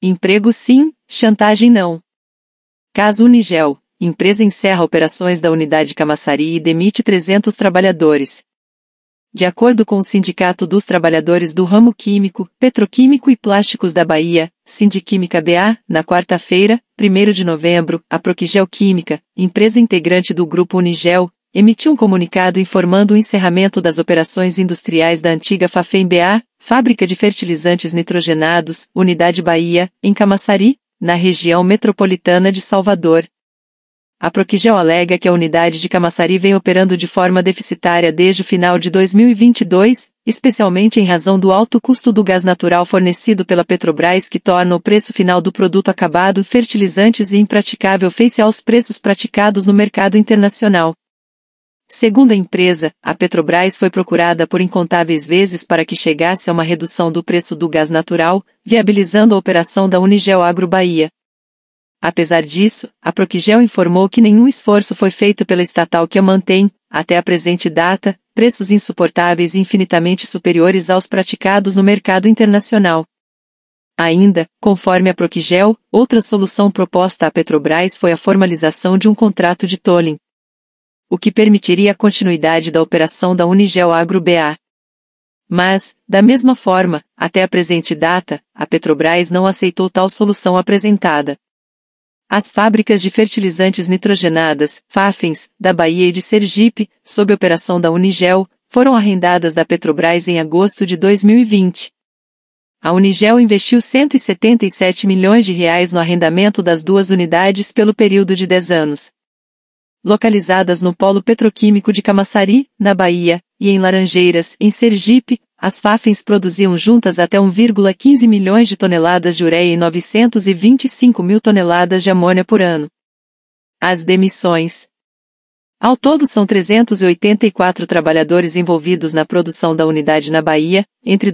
Emprego sim, chantagem não. Caso Unigel, empresa encerra operações da unidade Camaçari e demite 300 trabalhadores. De acordo com o Sindicato dos Trabalhadores do Ramo Químico, Petroquímico e Plásticos da Bahia, Sindiquímica BA, na quarta-feira, 1º de novembro, a Proquigel Química, empresa integrante do Grupo Unigel, emitiu um comunicado informando o encerramento das operações industriais da antiga Fafem BA, fábrica de fertilizantes nitrogenados, Unidade Bahia, em Camaçari, na região metropolitana de Salvador. A Proquigel alega que a unidade de Camaçari vem operando de forma deficitária desde o final de 2022, especialmente em razão do alto custo do gás natural fornecido pela Petrobras, que torna o preço final do produto acabado fertilizantes e impraticável face aos preços praticados no mercado internacional. Segundo a empresa, a Petrobras foi procurada por incontáveis vezes para que chegasse a uma redução do preço do gás natural, viabilizando a operação da Unigel Agro Bahia. Apesar disso, a Proquigel informou que nenhum esforço foi feito pela estatal que a mantém, até a presente data, preços insuportáveis e infinitamente superiores aos praticados no mercado internacional. Ainda, conforme a Proquigel, outra solução proposta à Petrobras foi a formalização de um contrato de tolling, o que permitiria a continuidade da operação da Unigel Agro BA. Mas, da mesma forma, até a presente data, a Petrobras não aceitou tal solução apresentada. As fábricas de fertilizantes nitrogenadas, Fafens, da Bahia e de Sergipe, sob operação da Unigel, foram arrendadas da Petrobras em agosto de 2020. A Unigel investiu R$ 177 milhões no arrendamento das duas unidades pelo período de 10 anos. Localizadas no polo petroquímico de Camaçari, na Bahia, e em Laranjeiras, em Sergipe, as Fafens produziam juntas até 1,15 milhões de toneladas de ureia e 925 mil toneladas de amônia por ano. As demissões. Ao todo são 384 trabalhadores envolvidos na produção da unidade na Bahia, entre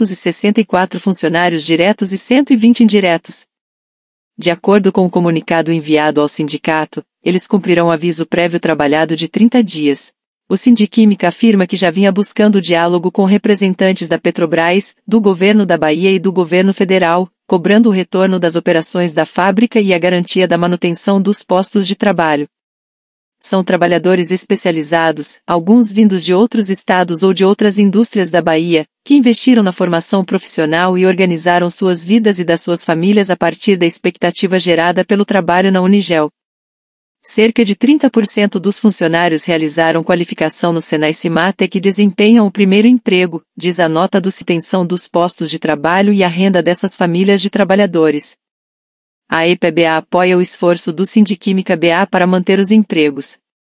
264 funcionários diretos e 120 indiretos. De acordo com o comunicado enviado ao sindicato, eles cumprirão aviso prévio trabalhado de 30 dias. O Sindiquímica afirma que já vinha buscando diálogo com representantes da Petrobras, do governo da Bahia e do governo federal, cobrando o retorno das operações da fábrica e a garantia da manutenção dos postos de trabalho. São trabalhadores especializados, alguns vindos de outros estados ou de outras indústrias da Bahia, que investiram na formação profissional e organizaram suas vidas e das suas famílias a partir da expectativa gerada pelo trabalho na Unigel. Cerca de 30% dos funcionários realizaram qualificação no Senai-Cimatec e desempenham o primeiro emprego, diz a nota do Citenção dos postos de trabalho e a renda dessas famílias de trabalhadores. A EPBA apoia o esforço do Sindiquímica BA para manter os empregos.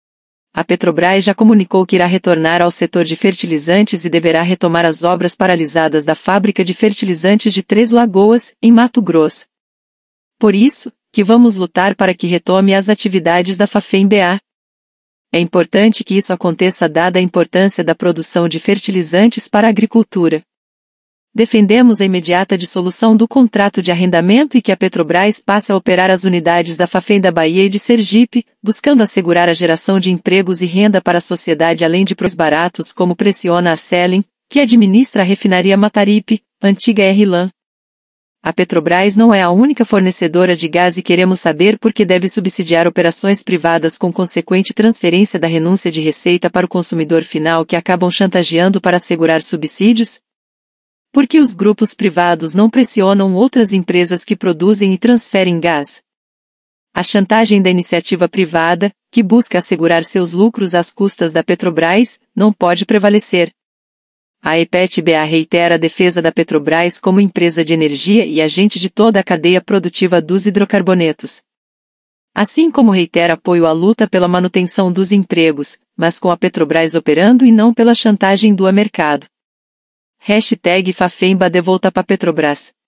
A Petrobras já comunicou que irá retornar ao setor de fertilizantes e deverá retomar as obras paralisadas da fábrica de fertilizantes de Três Lagoas, em Mato Grosso. Por isso, que vamos lutar para que retome as atividades da Fafem BA. É importante que isso aconteça dada a importância da produção de fertilizantes para a agricultura. Defendemos a imediata dissolução do contrato de arrendamento e que a Petrobras passe a operar as unidades da Fafem da Bahia e de Sergipe, buscando assegurar a geração de empregos e renda para a sociedade além de preços baratos como pressiona a Selen, que administra a refinaria Mataripe, antiga RLAM. A Petrobras não é a única fornecedora de gás e queremos saber por que deve subsidiar operações privadas com consequente transferência da renúncia de receita para o consumidor final que acabam chantageando para assegurar subsídios? Por que os grupos privados não pressionam outras empresas que produzem e transferem gás? A chantagem da iniciativa privada, que busca assegurar seus lucros às custas da Petrobras, não pode prevalecer. A EPET-BA reitera a defesa da Petrobras como empresa de energia e agente de toda a cadeia produtiva dos hidrocarbonetos. Assim como reitera apoio à luta pela manutenção dos empregos, mas com a Petrobras operando e não pela chantagem do mercado. #Fafemba de volta para Petrobras.